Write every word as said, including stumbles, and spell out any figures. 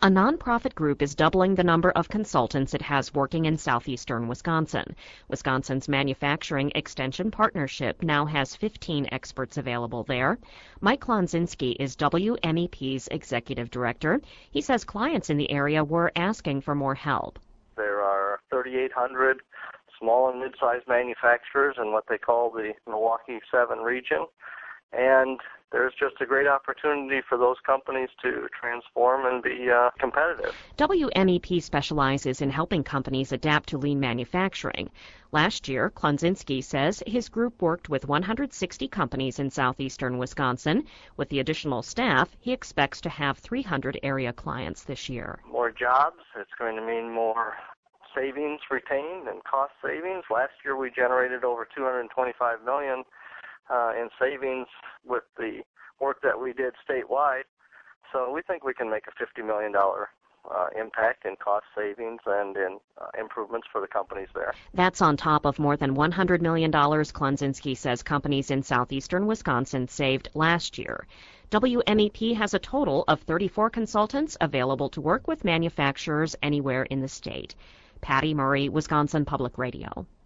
A nonprofit group is doubling the number of consultants it has working in southeastern Wisconsin. Wisconsin's Manufacturing Extension Partnership now has fifteen experts available there. Mike Klonzinski is W M E P's executive director. He says clients in the area were asking for more help. There are thirty-eight hundred small and mid-sized manufacturers in what they call the Milwaukee seven region, and there's just a great opportunity for those companies to transform and be uh, competitive. W M E P specializes in helping companies adapt to lean manufacturing. Last year, Klonzinski says his group worked with one hundred sixty companies in southeastern Wisconsin. With the additional staff, he expects to have three hundred area clients this year. More jobs, it's going to mean more savings retained and cost savings. Last year we generated over two hundred twenty-five million dollars Uh, in savings with the work that we did statewide. So we think we can make a fifty million dollars uh, impact in cost savings and in uh, improvements for the companies there. That's on top of more than one hundred million dollars Klonzinski says companies in southeastern Wisconsin saved last year. W M E P has a total of thirty-four consultants available to work with manufacturers anywhere in the state. Patty Murray, Wisconsin Public Radio.